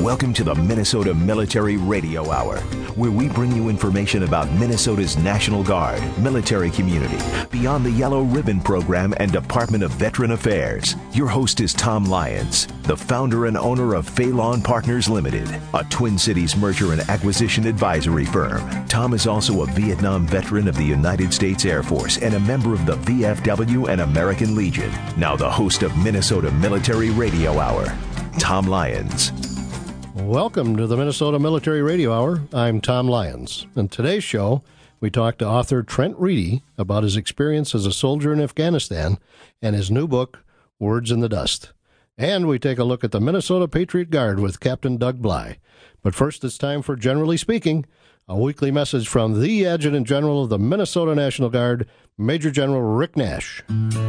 Welcome to the Minnesota Military Radio Hour, where we bring you information about Minnesota's National Guard, military community, Beyond the Yellow Ribbon Program, and Department of Veteran Affairs. Your host is Tom Lyons, the founder and owner of Phelan Partners Limited, a Twin Cities merger and acquisition advisory firm. Tom is also a Vietnam veteran of the United States Air Force and a member of the VFW and American Legion. Now the host of Minnesota Military Radio Hour, Tom Lyons. Welcome to the Minnesota Military Radio Hour. I'm Tom Lyons. In today's show, we talk to author Trent Reedy about his experience as a soldier in Afghanistan and his new book, Words in the Dust. And we take a look at the Minnesota Patriot Guard with Captain Doug Bly. But first, it's time for Generally Speaking, a weekly message from the Adjutant General of the Minnesota National Guard, Major General Rick Nash.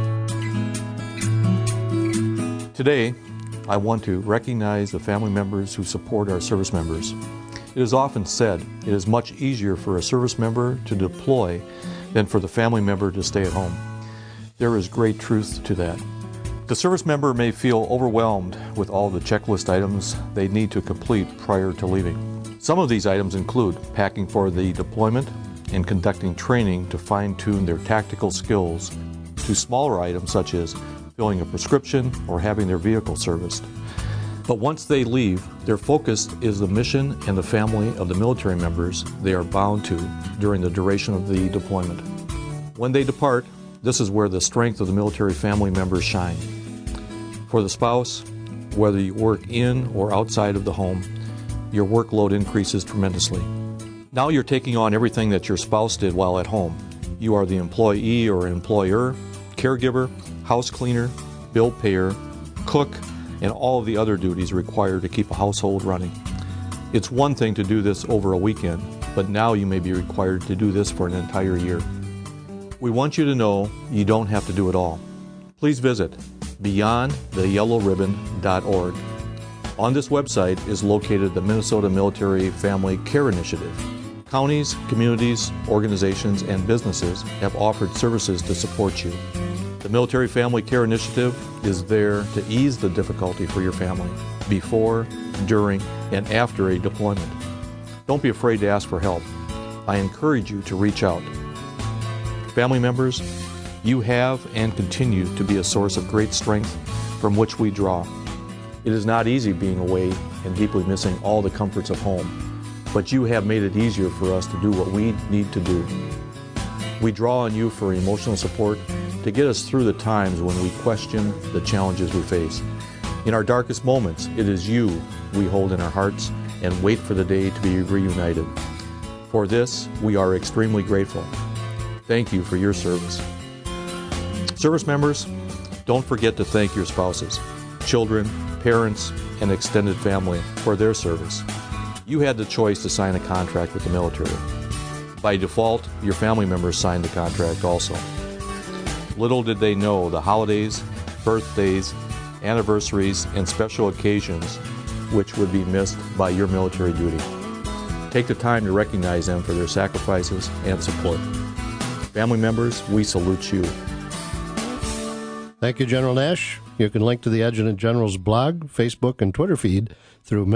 Today, I want to recognize the family members who support our service members. It is often said it is much easier for a service member to deploy than for the family member to stay at home. There is great truth to that. The service member may feel overwhelmed with all the checklist items they need to complete prior to leaving. Some of these items include packing for the deployment and conducting training to fine-tune their tactical skills, to smaller items such as filling a prescription or having their vehicle serviced. But once they leave, their focus is the mission and the family of the military members they are bound to during the duration of the deployment. When they depart, this is where the strength of the military family members shine. For the spouse, whether you work in or outside of the home, your workload increases tremendously. Now you're taking on everything that your spouse did while at home. You are the employee or employer, caregiver, house cleaner, bill payer, cook, and all of the other duties required to keep a household running. It's one thing to do this over a weekend, but now you may be required to do this for an entire year. We want you to know you don't have to do it all. Please visit beyondtheyellowribbon.org. On this website is located the Minnesota Military Family Care Initiative. Counties, communities, organizations, and businesses have offered services to support you. The Military Family Care Initiative is there to ease the difficulty for your family before, during, and after a deployment. Don't be afraid to ask for help. I encourage you to reach out. Family members, you have and continue to be a source of great strength from which we draw. It is not easy being away and deeply missing all the comforts of home, but you have made it easier for us to do what we need to do. We draw on you for emotional support to get us through the times when we question the challenges we face. In our darkest moments, it is you we hold in our hearts and wait for the day to be reunited. For this, we are extremely grateful. Thank you for your service. Service members, don't forget to thank your spouses, children, parents, and extended family for their service. You had the choice to sign a contract with the military. By default, your family members signed the contract also. Little did they know the holidays, birthdays, anniversaries, and special occasions which would be missed by your military duty. Take the time to recognize them for their sacrifices and support. Family members, we salute you. Thank you, General Nash. You can link to the Adjutant General's blog, Facebook, and Twitter feed through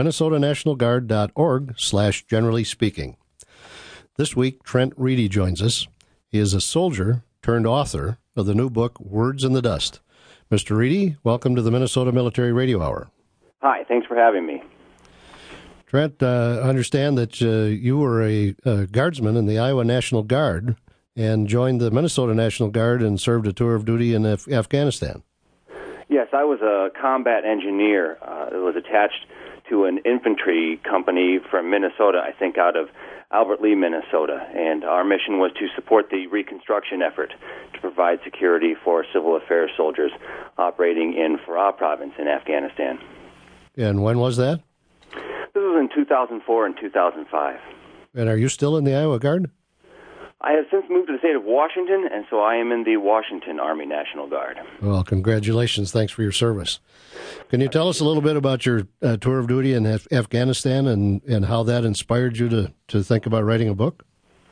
minnesotanationalguard.org/generally speaking. This week, Trent Reedy joins us. He is a soldier turned author of the new book, Words in the Dust. Mr. Reedy, welcome to the Minnesota Military Radio Hour. Hi, thanks for having me. Trent, I understand that you were a guardsman in the Iowa National Guard and joined the Minnesota National Guard and served a tour of duty in Afghanistan. Yes, I was a combat engineer. It was attached to an infantry company from Minnesota, I think out of Albert Lea, Minnesota, and our mission was to support the reconstruction effort to provide security for civil affairs soldiers operating in Farah province in Afghanistan. And when was that? This was in 2004 and 2005. And are you still in the Iowa Guard? I have since moved to the state of Washington, and so I am in the Washington Army National Guard. Well, congratulations. Thanks for your service. Can you tell us a little bit about your tour of duty in Afghanistan and how that inspired you to think about writing a book?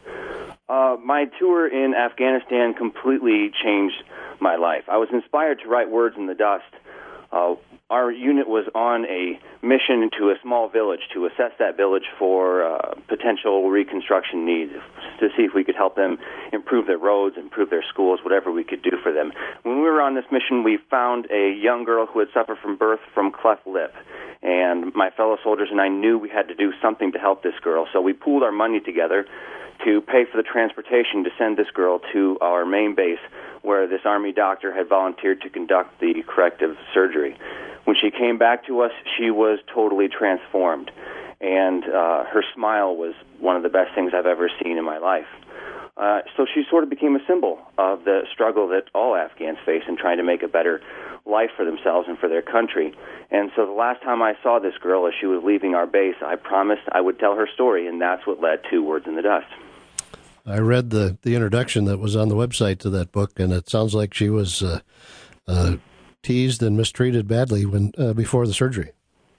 My tour in Afghanistan completely changed my life. I was inspired to write Words in the Dust our unit was on a mission to a small village to assess that village for potential reconstruction needs, to see if we could help them improve their roads, improve their schools, whatever we could do for them. When we were on this mission, we found a young girl who had suffered from birth from cleft lip. And my fellow soldiers and I knew we had to do something to help this girl. So we pooled our money together to pay for the transportation to send this girl to our main base, where this Army doctor had volunteered to conduct the corrective surgery. When she came back to us, she was totally transformed, and her smile was one of the best things I've ever seen in my life. So she sort of became a symbol of the struggle that all Afghans face in trying to make a better life for themselves and for their country. And so the last time I saw this girl as she was leaving our base, I promised I would tell her story, and that's what led to Words in the Dust. I read the introduction that was on the website to that book, and it sounds like she was teased and mistreated badly before the surgery.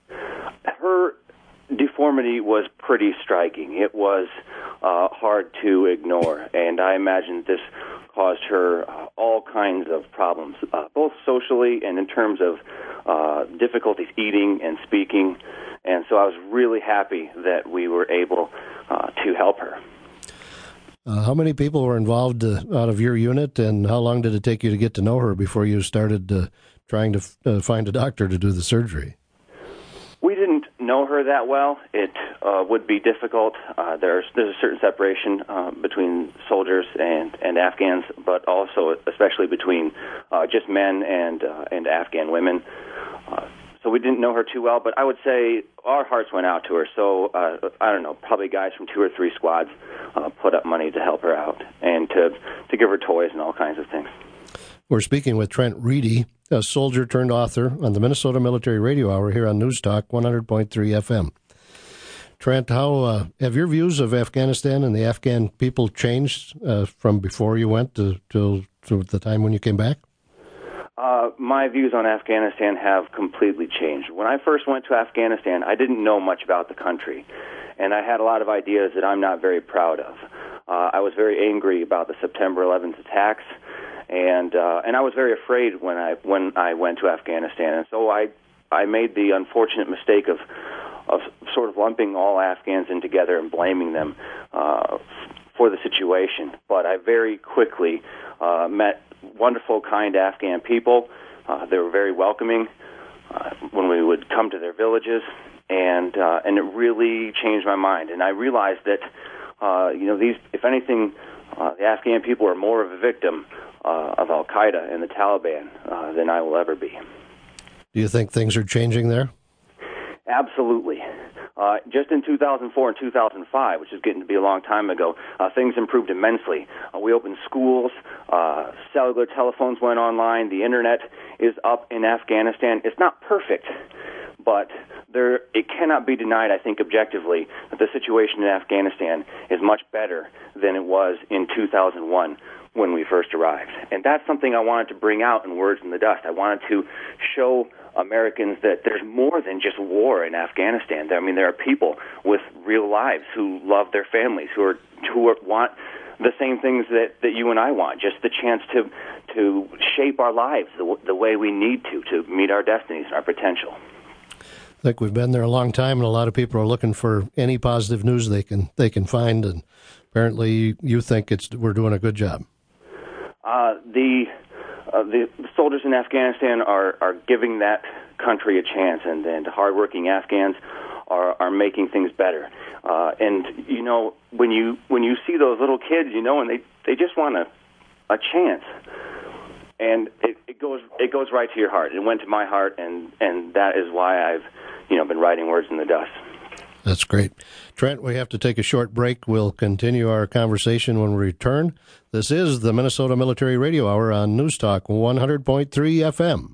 Her deformity was pretty striking. It was hard to ignore, and I imagine this caused her all kinds of problems, both socially and in terms of difficulties eating and speaking. And so I was really happy that we were able to help her. How many people were involved out of your unit, and how long did it take you to get to know her before you started trying to find a doctor to do the surgery? We didn't know her that well. It would be difficult. There's a certain separation between soldiers and Afghans, but also especially between just men and Afghan women. So we didn't know her too well, but I would say our hearts went out to her. So, I don't know, probably guys from 2 or 3 squads put up money to help her out and to give her toys and all kinds of things. We're speaking with Trent Reedy, a soldier turned author, on the Minnesota Military Radio Hour here on News Talk 100.3 FM. Trent, how have your views of Afghanistan and the Afghan people changed from before you went to the time when you came back? My views on Afghanistan have completely changed. When I first went to Afghanistan, I didn't know much about the country, and I had a lot of ideas that I'm not very proud of. I was very angry about the September 11th attacks, and I was very afraid when I went to Afghanistan, and so I made the unfortunate mistake of sort of lumping all Afghans in together and blaming them for the situation. But I very quickly met wonderful, kind Afghan people. They were very welcoming when we would come to their villages, and it really changed my mind. And I realized that these, if anything, the Afghan people are more of a victim of Al Qaeda and the Taliban than I will ever be. Do you think things are changing there? Absolutely. Just in 2004 and 2005, which is getting to be a long time ago, things improved immensely. We opened schools, cellular telephones went online, the Internet is up in Afghanistan. It's not perfect, but it cannot be denied, I think, objectively, that the situation in Afghanistan is much better than it was in 2001 when we first arrived. And that's something I wanted to bring out in Words in the Dust. I wanted to show Americans that there's more than just war in Afghanistan. I mean, there are people with real lives who love their families, who want the same things that you and I want, just the chance to shape our lives the way we need to meet our destinies and our potential. I think we've been there a long time, and a lot of people are looking for any positive news they can find, and apparently you think we're doing a good job. The soldiers in Afghanistan are giving that country a chance, and hardworking Afghans are making things better. And when you see those little kids, and they just want a chance, and it goes right to your heart. It went to my heart, and that is why I've been writing Words in the Dust. That's great. Trent, we have to take a short break. We'll continue our conversation when we return. This is the Minnesota Military Radio Hour on News Talk 100.3 FM.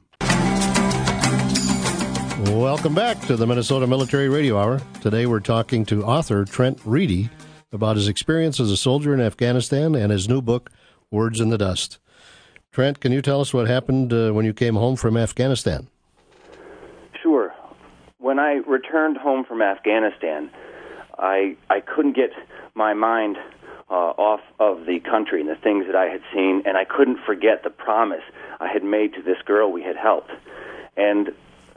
Welcome back to the Minnesota Military Radio Hour. Today we're talking to author Trent Reedy about his experience as a soldier in Afghanistan and his new book, Words in the Dust. Trent, can you tell us what happened when you came home from Afghanistan? Sure. When I returned home from Afghanistan, I couldn't get my mind off of the country and the things that I had seen, and I couldn't forget the promise I had made to this girl we had helped. And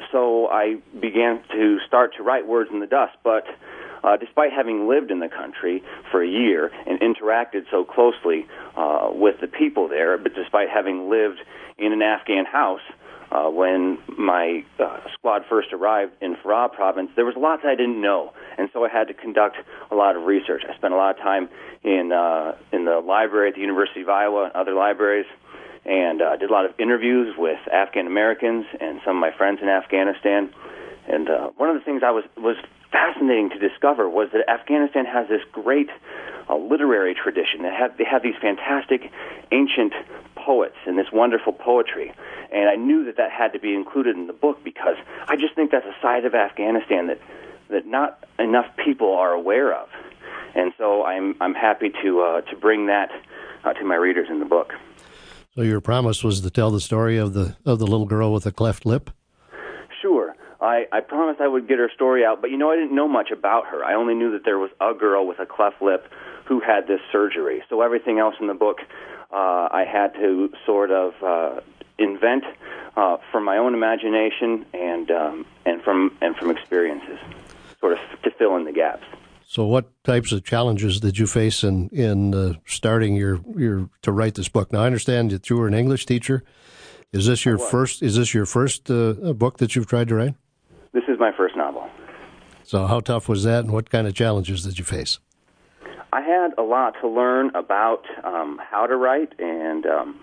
so I began to start to write Words in the Dust, but despite having lived in the country for a year and interacted so closely with the people there, but despite having lived in an Afghan house when my squad first arrived in Farah province, there was a lot that I didn't know, and so I had to conduct a lot of research. I spent a lot of time in the library at the University of Iowa and other libraries, and did a lot of interviews with Afghan Americans and some of my friends in Afghanistan. And one of the things I was fascinating to discover was that Afghanistan has this great literary tradition. They have these fantastic ancient poets and this wonderful poetry. And I knew that had to be included in the book because I just think that's a side of Afghanistan that not enough people are aware of. And so I'm happy to bring that to my readers in the book. So your promise was to tell the story of the little girl with a cleft lip? Sure. I promised I would get her story out, but I didn't know much about her. I only knew that there was a girl with a cleft lip who had this surgery. So everything else in the book I had to sort of invent from my own imagination and from experiences, sort of to fill in the gaps. So what types of challenges did you face in starting your to write this book? Now I understand that you were an English teacher. Is this your first book that you've tried to write? This is my first novel. So how tough was that, and what kind of challenges did you face? I had a lot to learn about how to write and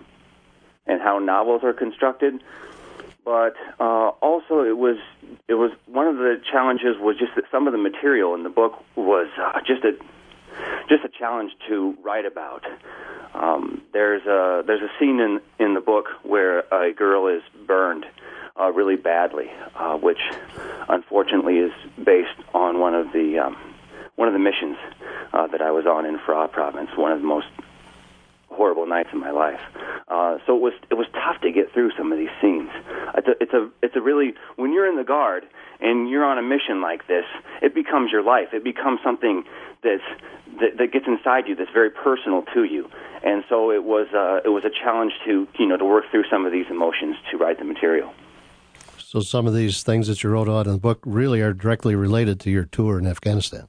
how novels are constructed, but also it was one of the challenges was just that some of the material in the book was just a challenge to write about. There's a scene in the book where a girl is burned really badly, which unfortunately is based on one of the missions that I was on in Farah province, one of the most horrible nights of my life. So it was tough to get through some of these scenes. It's a really, when you're in the Guard and you're on a mission like this, it becomes your life. It becomes something that gets inside you, that's very personal to you. And so it was a challenge to work through some of these emotions to write the material. So some of these things that you wrote out in the book really are directly related to your tour in Afghanistan.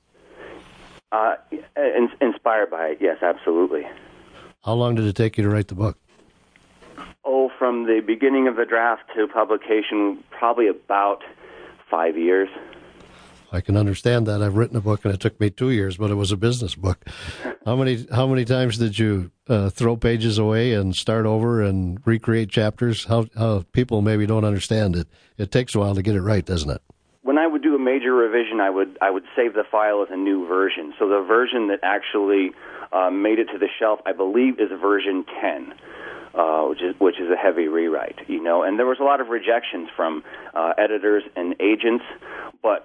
Inspired by it, yes, absolutely. How long did it take you to write the book? Oh, from the beginning of the draft to publication, probably about 5 years. I can understand that. I've written a book and it took me 2 years, but it was a business book. How many times did you throw pages away and start over and recreate chapters? How people maybe don't understand it. It takes a while to get it right, doesn't it? When I would do a major revision, I would save the file as a new version. So the version that actually made it to the shelf, I believe, is version 10. Which is a heavy rewrite, and there was a lot of rejections from editors and agents, but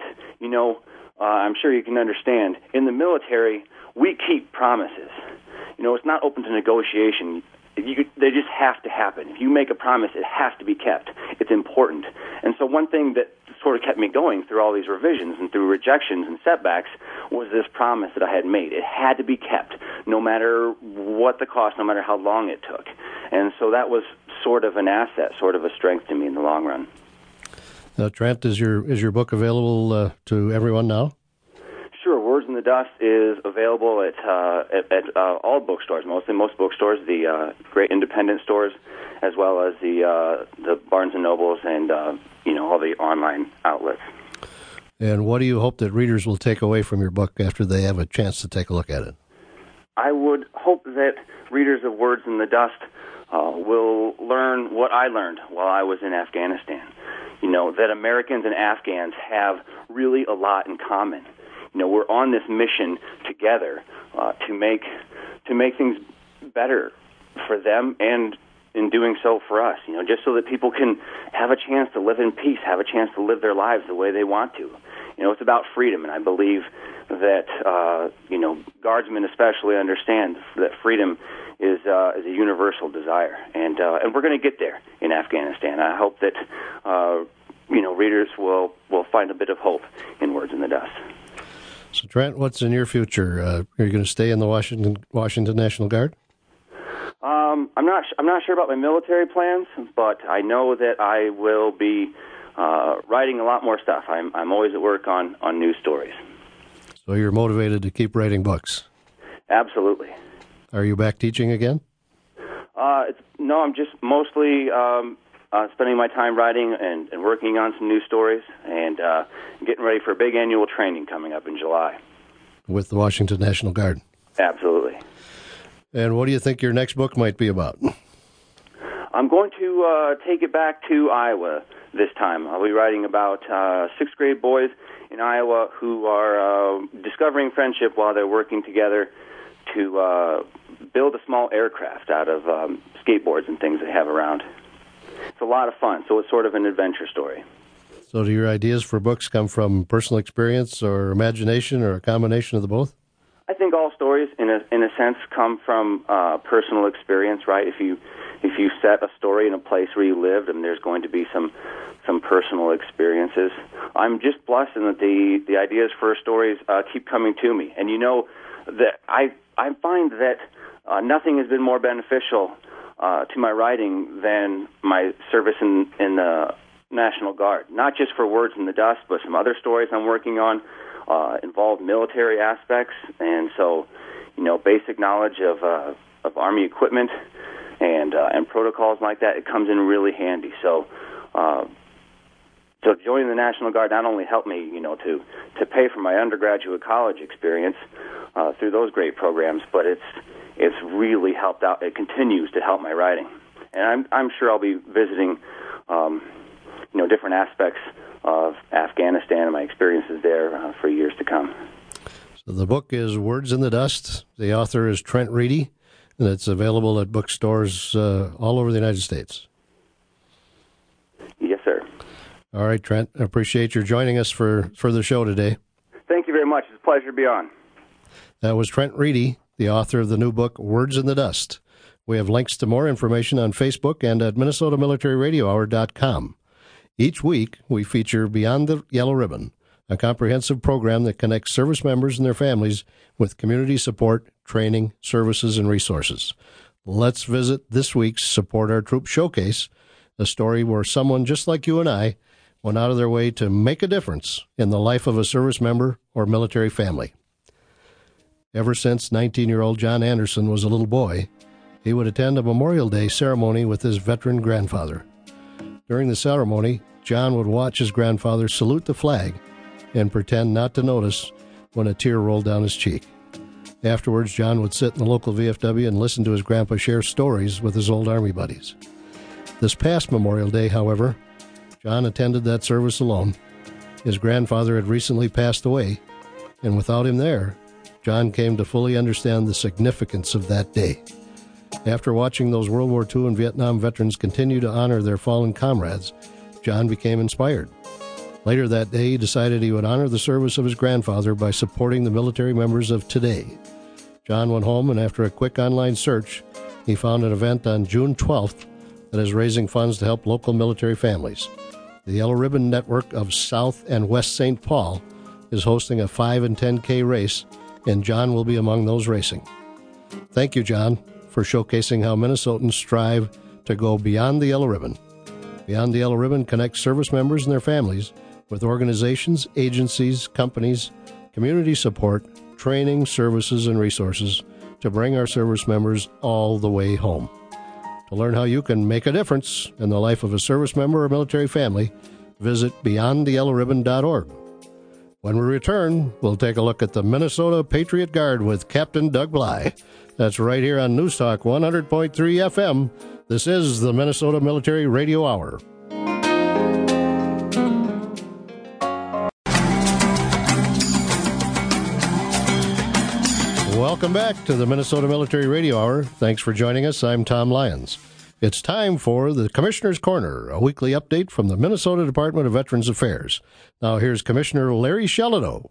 I'm sure you can understand, in the military, we keep promises. It's not open to negotiation. They just have to happen. If you make a promise, it has to be kept. It's important. And so one thing that sort of kept me going through all these revisions and through rejections and setbacks was this promise that I had made. It had to be kept, no matter what the cost, no matter how long it took. And so that was sort of an asset, sort of a strength to me in the long run. Now, Trent, is your book available to everyone now? Sure. Words in the Dust is available at all bookstores, most bookstores, the great independent stores, as well as the Barnes and Nobles and all the online outlets. And what do you hope that readers will take away from your book after they have a chance to take a look at it? I would hope that readers of Words in the Dust will learn what I learned while I was in Afghanistan. That Americans and Afghans have really a lot in common. We're on this mission together to make things better for them, and in doing so for us. Just so that people can have a chance to live in peace, have a chance to live their lives the way they want to. It's about freedom, and I believe that Guardsmen especially understand that freedom is a universal desire, and we're going to get there in Afghanistan. I hope that readers will find a bit of hope in Words in the Dust. So, Trent, what's in your future? Are you going to stay in the Washington National Guard? I'm not sure about my military plans, but I know that I will be writing a lot more stuff. I'm always at work on new stories. So you're motivated to keep writing books? Absolutely. Are you back teaching again? No, I'm just mostly spending my time writing and working on some new stories and getting ready for a big annual training coming up in July. With the Washington National Guard? Absolutely. And what do you think your next book might be about? I'm going to take it back to Iowa this time. I'll be writing about sixth grade boys in Iowa who are discovering friendship while they're working together to build a small aircraft out of skateboards and things they have around. It's a lot of fun, so it's sort of an adventure story. So do your ideas for books come from personal experience or imagination or a combination of the both? I think all stories, in a sense, come from personal experience, right? If you set a story in a place where you lived, and there's going to be some personal experiences. I'm just blessed in that the ideas for stories keep coming to me. And you know that I find that nothing has been more beneficial to my writing than my service in the National Guard. Not just for Words in the Dust, but some other stories I'm working on involve military aspects, and so basic knowledge of Army equipment and protocols like that, it comes in really handy. So joining the National Guard not only helped me, to pay for my undergraduate college experience through those great programs, but it's really helped out. It continues to help my writing, and I'm sure I'll be visiting, different aspects of Afghanistan and my experiences there for years to come. So the book is Words in the Dust. The author is Trent Reedy, and it's available at bookstores all over the United States. Yes, sir. All right, Trent, I appreciate your joining us for the show today. Thank you very much. It's a pleasure to be on. That was Trent Reedy, the author of the new book, Words in the Dust. We have links to more information on Facebook and at MinnesotaMilitaryRadioHour.com. Each week, we feature Beyond the Yellow Ribbon, a comprehensive program that connects service members and their families with community support, training, services, and resources. Let's visit this week's Support Our Troops Showcase, a story where someone just like you and I went out of their way to make a difference in the life of a service member or military family. Ever since 19-year-old John Anderson was a little boy, he would attend a Memorial Day ceremony with his veteran grandfather. During the ceremony, John would watch his grandfather salute the flag and pretend not to notice when a tear rolled down his cheek. Afterwards, John would sit in the local VFW and listen to his grandpa share stories with his old Army buddies. This past Memorial Day, however, John attended that service alone. His grandfather had recently passed away, and without him there, John came to fully understand the significance of that day. After watching those World War II and Vietnam veterans continue to honor their fallen comrades, John became inspired. Later that day, he decided he would honor the service of his grandfather by supporting the military members of today. John went home, and after a quick online search, he found an event on June 12th that is raising funds to help local military families. The Yellow Ribbon Network of South and West St. Paul is hosting a 5 and 10K race, and John will be among those racing. Thank you, John, for showcasing how Minnesotans strive to go beyond the Yellow Ribbon. Beyond the Yellow Ribbon connects service members and their families with organizations, agencies, companies, community support, training, services, and resources to bring our service members all the way home. To learn how you can make a difference in the life of a service member or military family, visit BeyondTheYellowRibbon.org. When we return, we'll take a look at the Minnesota Patriot Guard with Captain Doug Bly. That's right here on News Talk 100.3 FM. This is the Minnesota Military Radio Hour. Welcome back to the Minnesota Military Radio Hour. Thanks for joining us. I'm Tom Lyons. It's time for the Commissioner's Corner, a weekly update from the Minnesota Department of Veterans Affairs. Now here's Commissioner Larry Shellido.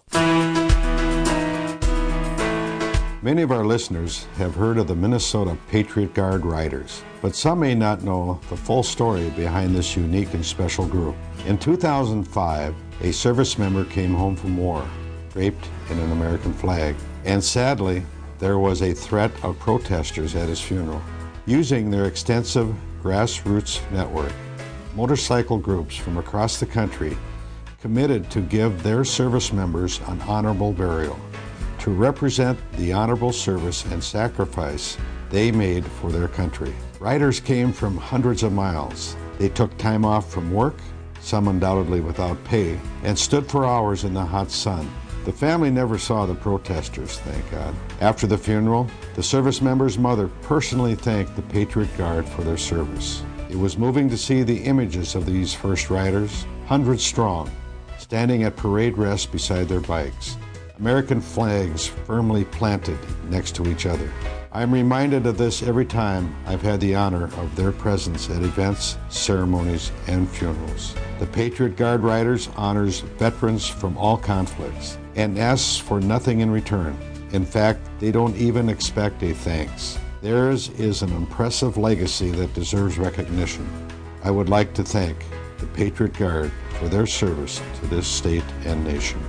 Many of our listeners have heard of the Minnesota Patriot Guard Riders, but some may not know the full story behind this unique and special group. In 2005, a service member came home from war, draped in an American flag, and sadly, there was a threat of protesters at his funeral. Using their extensive grassroots network, motorcycle groups from across the country committed to give their service members an honorable burial, to represent the honorable service and sacrifice they made for their country. Riders came from hundreds of miles. They took time off from work, some undoubtedly without pay, and stood for hours in the hot sun. The family never saw the protesters, thank God. After the funeral, the service member's mother personally thanked the Patriot Guard for their service. It was moving to see the images of these first riders, hundreds strong, standing at parade rest beside their bikes, American flags firmly planted next to each other. I'm reminded of this every time I've had the honor of their presence at events, ceremonies, and funerals. The Patriot Guard Riders honors veterans from all conflicts and asks for nothing in return. In fact, they don't even expect a thanks. Theirs is an impressive legacy that deserves recognition. I would like to thank the Patriot Guard for their service to this state and nation.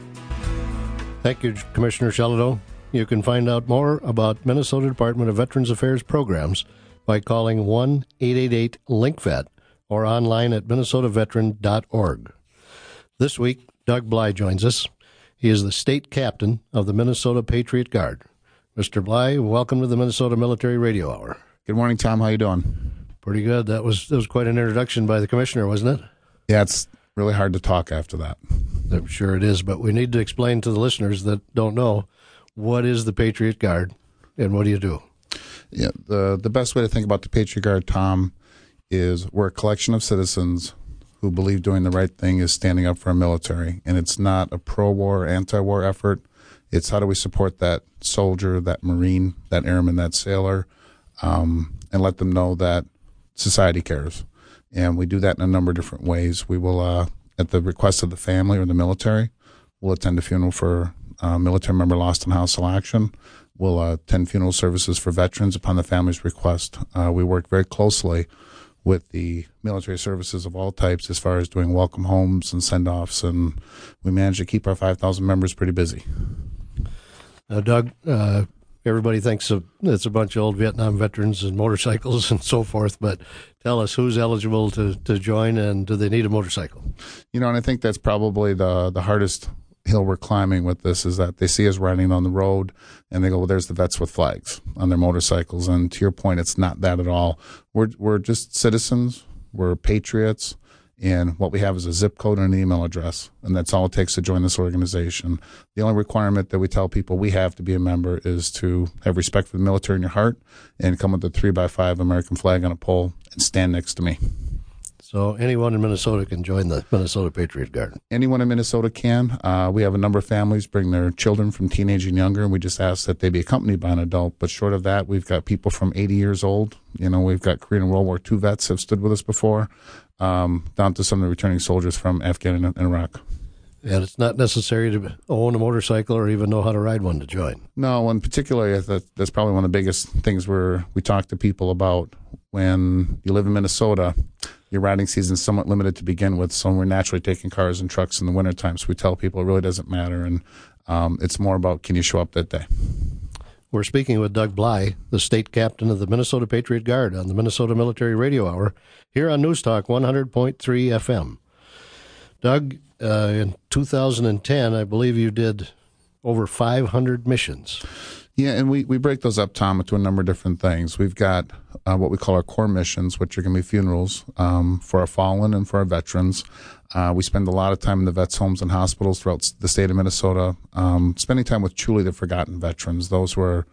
Thank you, Commissioner Shelito. You can find out more about Minnesota Department of Veterans Affairs programs by calling 1-888-LINK-VET or online at minnesotaveteran.org. This week, Doug Bly joins us. He is the state captain of the Minnesota Patriot Guard. Mr. Bly, welcome to the Minnesota Military Radio Hour. Good morning, Tom. How you doing? Pretty good. That was quite an introduction by the commissioner, wasn't it? Yeah, it's really hard to talk after that. I'm sure it is, but we need to explain to the listeners that don't know, what is the Patriot Guard and what do you do? Yeah, the best way to think about the Patriot Guard, Tom, is we're a collection of citizens who believe doing the right thing is standing up for our military. And it's not a pro-war or anti-war effort. It's how do we support that soldier, that Marine, that airman, that sailor, and let them know that society cares. And we do that in a number of different ways. We will, at the request of the family or the military, we'll attend a funeral for a military member lost in hostile action. We'll attend funeral services for veterans upon the family's request. We work very closely with the military services of all types as far as doing welcome homes and send-offs, and we manage to keep our 5,000 members pretty busy. Now, Doug, everybody thinks it's a bunch of old Vietnam veterans and motorcycles and so forth, but tell us who's eligible to join, and do they need a motorcycle? You know, and I think that's probably the hardest hill we're climbing with this, is that they see us riding on the road and they go, well, there's the vets with flags on their motorcycles. And to your point, it's not that at all. We're just citizens. We're patriots. And what we have is a zip code and an email address. And that's all it takes to join this organization. The only requirement that we tell people we have to be a member is to have respect for the military in your heart and come with a 3x5 American flag on a pole and stand next to me. So anyone in Minnesota can join the Minnesota Patriot Guard? Anyone in Minnesota can. We have a number of families bring their children from teenage and younger, and we just ask that they be accompanied by an adult. But short of that, we've got people from 80 years old. You know, we've got Korean and World War II vets have stood with us before, down to some of the returning soldiers from Afghanistan and Iraq. And it's not necessary to own a motorcycle or even know how to ride one to join. No, and particularly that's probably one of the biggest things we talk to people about. When you live in Minnesota, your riding season is somewhat limited to begin with, so we're naturally taking cars and trucks in the wintertime. So we tell people it really doesn't matter, and it's more about can you show up that day. We're speaking with Doug Bly, the state captain of the Minnesota Patriot Guard, on the Minnesota Military Radio Hour here on News Talk 100.3 FM. Doug, in 2010, I believe you did over 500 missions. Yeah, and we break those up, Tom, into a number of different things. We've got what we call our core missions, which are going to be funerals for our fallen and for our veterans. We spend a lot of time in the vets' homes and hospitals throughout the state of Minnesota, spending time with truly the forgotten veterans, those who are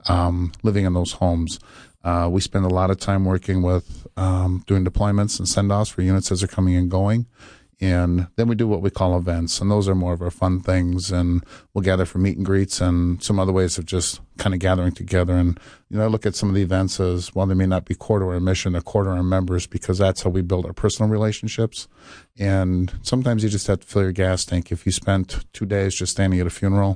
living in those homes. We spend a lot of time working with doing deployments and send-offs for units as they're coming and going. And then we do what we call events, and those are more of our fun things. And we'll gather for meet and greets and some other ways of just kind of gathering together. And, you know, I look at some of the events as, well, they may not be core to our mission, they're core to our members, because that's how we build our personal relationships. And sometimes you just have to fill your gas tank. If you spent 2 days just standing at a funeral,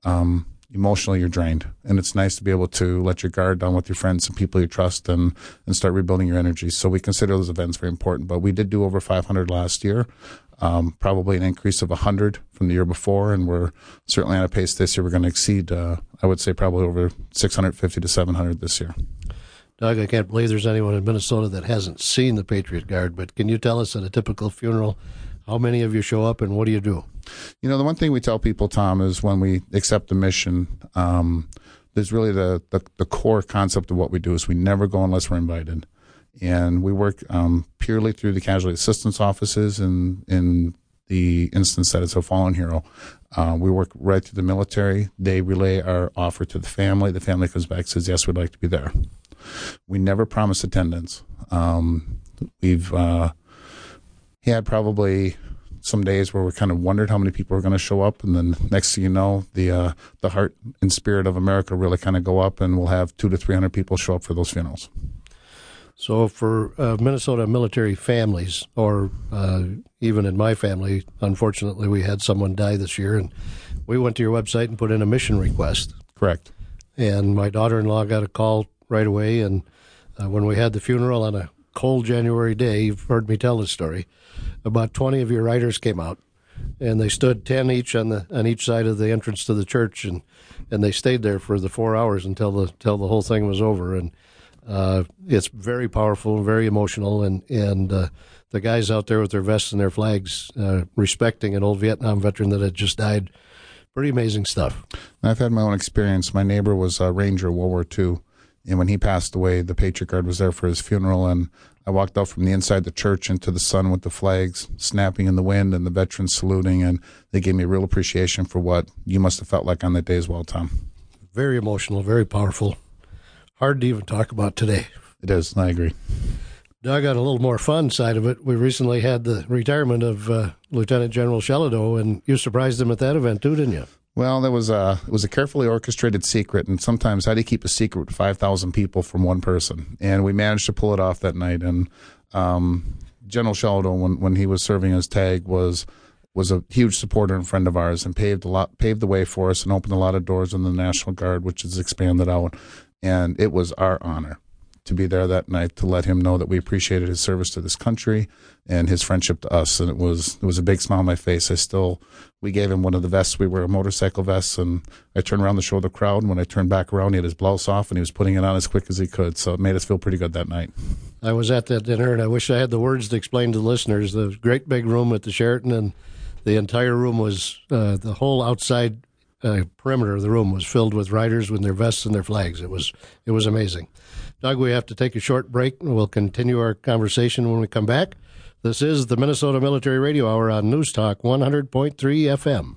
emotionally you're drained. And it's nice to be able to let your guard down with your friends and people you trust and start rebuilding your energy. So we consider those events very important. But we did do over 500 last year, probably an increase of 100 from the year before. And we're certainly on a pace this year. We're going to exceed, I would say, probably over 650 to 700 this year. Doug, I can't believe there's anyone in Minnesota that hasn't seen the Patriot Guard, but can you tell us at a typical funeral, how many of you show up and what do you do? You know, the one thing we tell people, Tom, is when we accept the mission, there's really the core concept of what we do is we never go unless we're invited. And we work purely through the casualty assistance offices in the instance that it's a fallen hero. We work right through the military. They relay our offer to the family. The family comes back and says, yes, we'd like to be there. We never promise attendance. We've had probably some days where we kind of wondered how many people are going to show up, and then next thing you know, the heart and spirit of America really kind of go up, and we'll have 200 to 300 people show up for those funerals. So for Minnesota military families, or even in my family, unfortunately, we had someone die this year, and we went to your website and put in a mission request. Correct. And my daughter-in-law got a call right away, and when we had the funeral on a cold January day, you've heard me tell this story, about 20 of your riders came out, and they stood 10 each on each side of the entrance to the church, and they stayed there for the 4 hours until the whole thing was over. And it's very powerful, very emotional, and the guys out there with their vests and their flags, respecting an old Vietnam veteran that had just died, pretty amazing stuff. I've had my own experience. My neighbor was a Ranger, World War II, and when he passed away, the Patriot Guard was there for his funeral, and I walked out from the inside the church into the sun with the flags snapping in the wind and the veterans saluting, and they gave me a real appreciation for what you must have felt like on that day as well, Tom. Very emotional, very powerful. Hard to even talk about today. It is, I agree. Doug, on a little more fun side of it, we recently had the retirement of Lieutenant General Sheladow, and you surprised him at that event too, didn't you? Well, it was a carefully orchestrated secret, and sometimes how do you keep a secret with 5,000 people from one person? And we managed to pull it off that night. And General Sheladow, when he was serving his tag, was a huge supporter and friend of ours, and paved the way for us and opened a lot of doors in the National Guard, which has expanded out. And it was our honor to be there that night to let him know that we appreciated his service to this country and his friendship to us. And it was a big smile on my face. We gave him one of the vests. We wear motorcycle vests, and I turned around to show the crowd, and when I turned back around, he had his blouse off, and he was putting it on as quick as he could. So it made us feel pretty good that night. I was at that dinner, and I wish I had the words to explain to the listeners. The great big room at the Sheraton, and the entire room was, the whole outside perimeter of the room was filled with riders with their vests and their flags. It was amazing. Doug, we have to take a short break, and we'll continue our conversation when we come back. This is the Minnesota Military Radio Hour on News Talk 100.3 FM.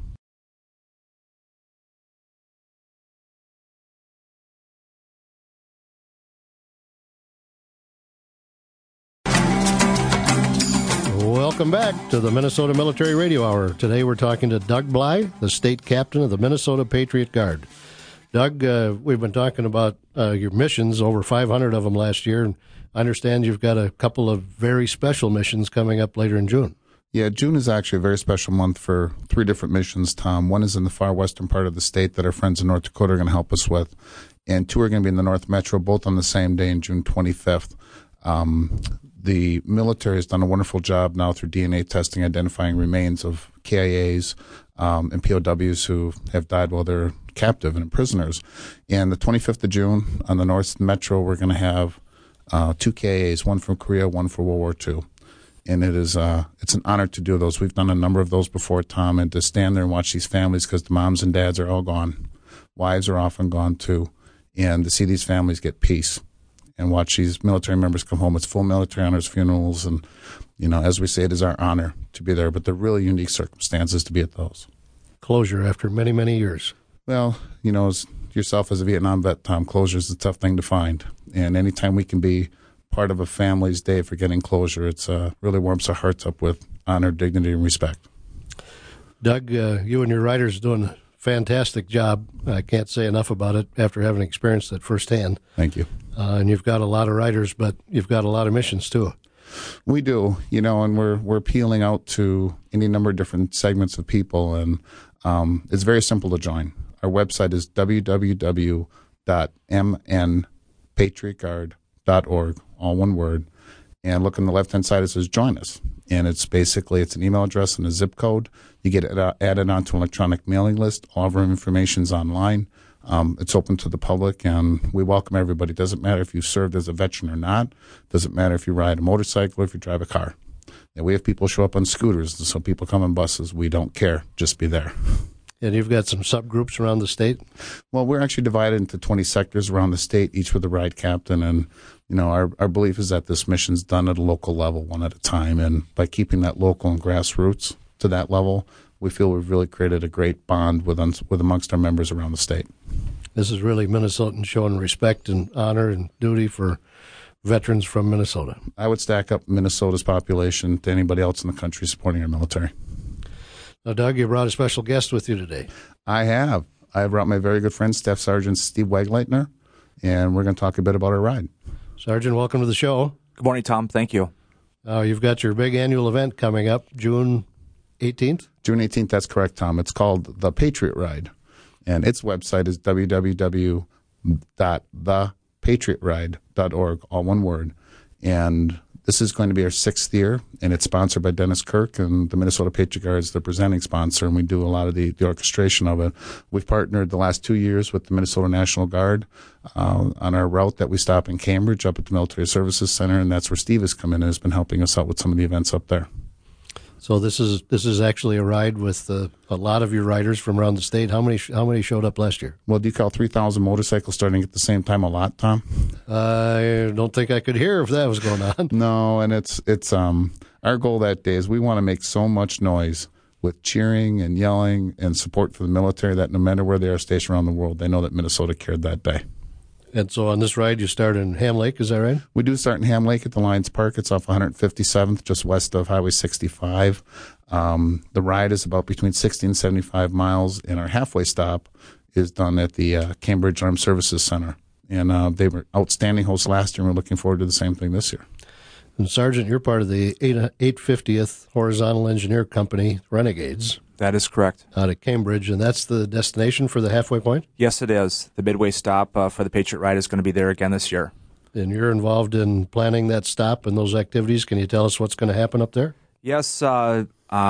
Welcome back to the Minnesota Military Radio Hour. Today we're talking to Doug Bly, the state captain of the Minnesota Patriot Guard. Doug, we've been talking about your missions, over 500 of them last year, and I understand you've got a couple of very special missions coming up later in June. Yeah, June is actually a very special month for 3 different missions, Tom. One is in the far western part of the state that our friends in North Dakota are going to help us with, and 2 are going to be in the North Metro, both on the same day in June 25th. The military has done a wonderful job now through DNA testing, identifying remains of KIAs and POWs who have died while they're captive and prisoners. And the 25th of June on the North Metro, we're going to have 2 KIAs, one from Korea, one for World War II. And it's an honor to do those. We've done a number of those before, Tom, and to stand there and watch these families, because the moms and dads are all gone. Wives are often gone too. And to see these families get peace and watch these military members come home. It's full military honors funerals, and, as we say, it is our honor to be there, but they're really unique circumstances to be at those. Closure after many, many years. Well, as yourself as a Vietnam vet, Tom, closure is a tough thing to find, and anytime we can be part of a family's day for getting closure, it's really warms our hearts up with honor, dignity, and respect. Doug, you and your riders are doing a fantastic job. I can't say enough about it after having experienced it firsthand. Thank you. And you've got a lot of riders, but you've got a lot of missions too. We do, and we're appealing out to any number of different segments of people, and it's very simple to join. Our website is www.mnpatriotguard.org, all one word, and look on the left-hand side, it says Join Us, and it's an email address and a zip code. You get added onto an electronic mailing list. All of our information's online. It's open to the public, and we welcome everybody. It doesn't matter if you've served as a veteran or not. It doesn't matter if you ride a motorcycle or if you drive a car. And we have people show up on scooters, and so people come in buses. We don't care. Just be there. And you've got some subgroups around the state? Well, we're actually divided into 20 sectors around the state, each with a ride captain. And, our belief is that this mission's done at a local level, one at a time. And by keeping that local and grassroots to that level, we feel we've really created a great bond with amongst our members around the state. This is really Minnesotans showing respect and honor and duty for veterans from Minnesota. I would stack up Minnesota's population to anybody else in the country supporting our military. Now, Doug, you brought a special guest with you today. I have. I brought my very good friend, Staff Sergeant Steve Wegleitner, and we're going to talk a bit about our ride. Sergeant, welcome to the show. Good morning, Tom. Thank you. You've got your big annual event coming up June 18th? June 18th, that's correct, Tom. It's called The Patriot Ride, and its website is www.thepatriotride.org, all one word. And this is going to be our 6th year, and it's sponsored by Dennis Kirk, and the Minnesota Patriot Guard is the presenting sponsor, and we do a lot of the orchestration of it. We've partnered the last 2 years with the Minnesota National Guard on our route that we stop in Cambridge up at the Military Services Center, and that's where Steve has come in and has been helping us out with some of the events up there. So this is actually a ride with a lot of your riders from around the state. How many showed up last year? Well, do you call 3,000 motorcycles starting at the same time a lot, Tom? I don't think I could hear if that was going on. No, and it's our goal that day is we want to make so much noise with cheering and yelling and support for the military that no matter where they are stationed around the world, they know that Minnesota cared that day. And so on this ride, you start in Ham Lake, is that right? We do start in Ham Lake at the Lions Park. It's off 157th, just west of Highway 65. The ride is about between 60 and 75 miles, and our halfway stop is done at the Cambridge Armed Services Center. And they were outstanding hosts last year, and we're looking forward to the same thing this year. And Sergeant, you're part of the 850th Horizontal Engineer Company, Renegades. That is correct. Out of Cambridge, and that's the destination for the halfway point? Yes, it is. The midway stop for the Patriot Ride is going to be there again this year. And you're involved in planning that stop and those activities. Can you tell us what's going to happen up there? Yes, I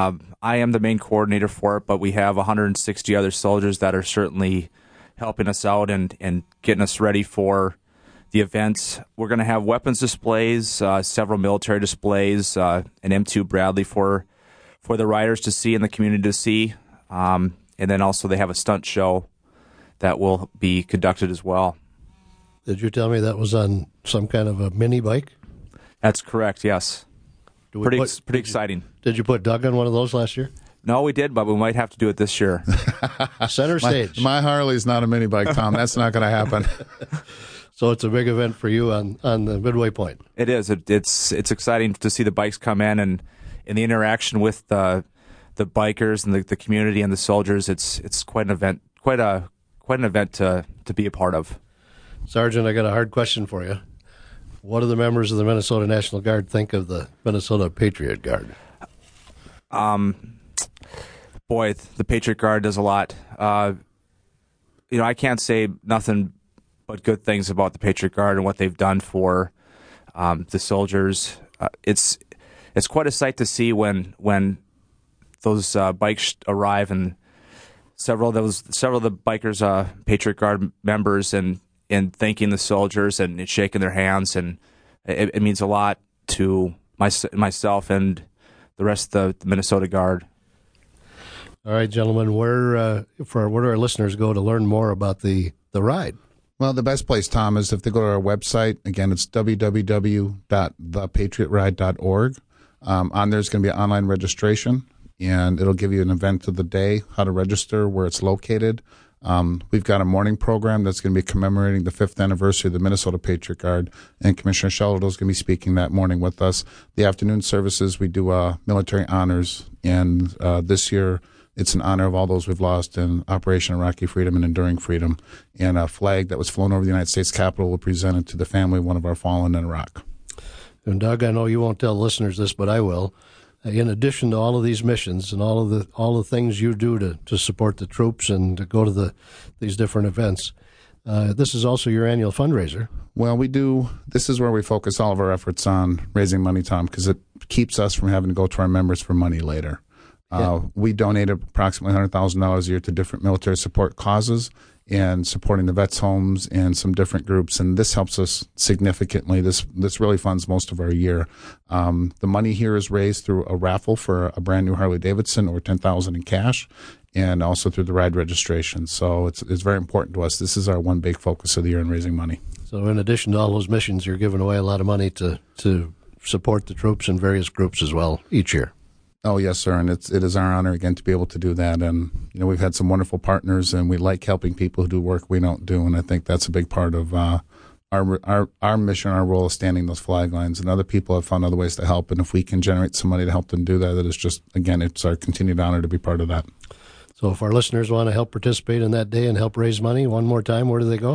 am the main coordinator for it, but we have 160 other soldiers that are certainly helping us out and getting us ready for the events. We're going to have weapons displays, several military displays, an M2 Bradley for the riders to see and the community to see. And then also they have a stunt show that will be conducted as well. Did you tell me that was on some kind of a mini bike? That's correct, yes. Pretty exciting. Did you put Doug on one of those last year? No, we did, but we might have to do it this year. Center stage. My Harley's not a mini bike, Tom. That's not going to happen. So it's a big event for you on the midway point. It is. It's exciting to see the bikes come in and the interaction with the bikers and the community and the soldiers. It's quite an event. Quite an event to be a part of. Sergeant, I got a hard question for you. What do the members of the Minnesota National Guard think of the Minnesota Patriot Guard? Boy, the Patriot Guard does a lot. I can't say nothing but good things about the Patriot Guard and what they've done for the soldiers. It's quite a sight to see when those bikes arrive and several of the bikers, Patriot Guard members, and thanking the soldiers and shaking their hands, and it means a lot to myself and the rest of the Minnesota Guard. All right, gentlemen, where do our listeners go to learn more about the ride? Well, the best place, Tom, is if they go to our website. Again, it's www.thepatriotride.org. On there's going to be an online registration, and it'll give you an event of the day, how to register, where it's located. We've got a morning program that's going to be commemorating the 5th anniversary of the Minnesota Patriot Guard, and Commissioner Sheldo is going to be speaking that morning with us. The afternoon services, we do military honors, and this year it's in honor of all those we've lost in Operation Iraqi Freedom and Enduring Freedom, and a flag that was flown over the United States Capitol will be presented to the family of one of our fallen in Iraq. And Doug, I know you won't tell listeners this, but I will. In addition to all of these missions and all the things you do to support the troops and to go to these different events, this is also your annual fundraiser. Well, we do. This is where we focus all of our efforts on raising money, Tom, because it keeps us from having to go to our members for money later. We donate approximately $100,000 a year to different military support causes and supporting the vets' homes and some different groups, and this helps us significantly. This really funds most of our year. The money here is raised through a raffle for a brand new Harley Davidson or $10,000 in cash, and also through the ride registration. So it's very important to us. This is our one big focus of the year in raising money. So in addition to all those missions, you're giving away a lot of money to support the troops and various groups as well each year. Oh, yes, sir, and it is our honor, again, to be able to do that. And, we've had some wonderful partners, and we like helping people who do work we don't do, and I think that's a big part of our mission, our role is standing those flag lines, and other people have found other ways to help, and if we can generate some money to help them do that, it is just, again, it's our continued honor to be part of that. So if our listeners want to help participate in that day and help raise money, one more time, where do they go?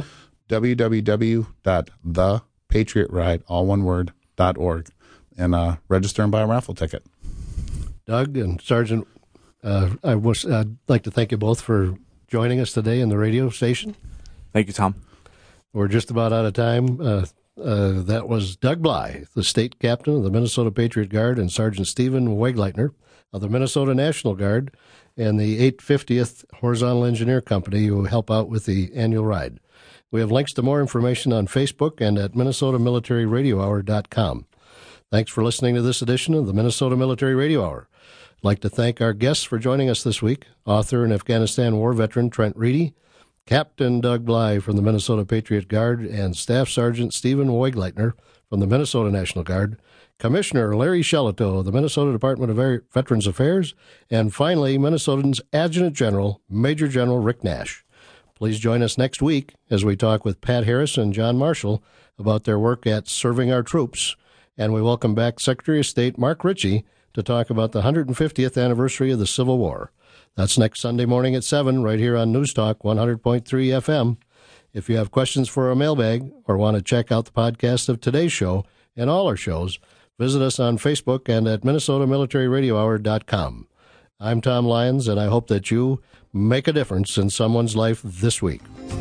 www.thepatriotride, all one word, .org, and register and buy a raffle ticket. Doug and Sergeant, I'd like to thank you both for joining us today in the radio station. Thank you, Tom. We're just about out of time. That was Doug Bly, the state captain of the Minnesota Patriot Guard, and Sergeant Stephen Wegleitner of the Minnesota National Guard and the 850th Horizontal Engineer Company, who help out with the annual ride. We have links to more information on Facebook and at MinnesotaMilitaryRadioHour.com. Thanks for listening to this edition of the Minnesota Military Radio Hour. I'd like to thank our guests for joining us this week, author and Afghanistan war veteran Trent Reedy, Captain Doug Bly from the Minnesota Patriot Guard, and Staff Sergeant Stephen Wegleitner from the Minnesota National Guard, Commissioner Larry Shelito of the Minnesota Department of Veterans Affairs, and finally, Minnesotans Adjutant General, Major General Rick Nash. Please join us next week as we talk with Pat Harris and John Marshall about their work at Serving Our Troops. And we welcome back Secretary of State Mark Ritchie to talk about the 150th anniversary of the Civil War. That's next Sunday morning at 7 right here on News Talk 100.3 FM. If you have questions for our mailbag or want to check out the podcast of today's show and all our shows, visit us on Facebook and at MinnesotaMilitaryRadioHour.com. I'm Tom Lyons, and I hope that you make a difference in someone's life this week.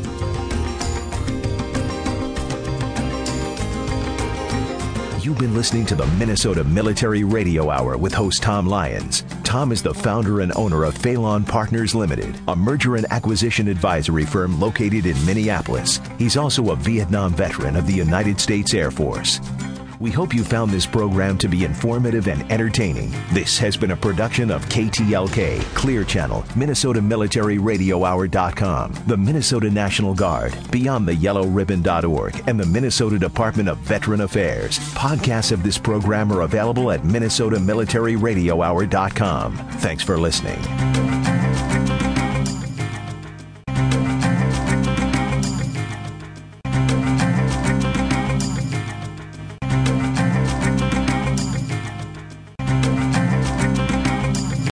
You've been listening to the Minnesota Military Radio Hour with host Tom Lyons. Tom is the founder and owner of Phelan Partners Limited, a merger and acquisition advisory firm located in Minneapolis. He's also a Vietnam veteran of the United States Air Force. We hope you found this program to be informative and entertaining. This has been a production of KTLK, Clear Channel, MinnesotaMilitaryRadioHour.com, the Minnesota National Guard, BeyondTheYellowRibbon.org, and the Minnesota Department of Veteran Affairs. Podcasts of this program are available at MinnesotaMilitaryRadioHour.com. Thanks for listening.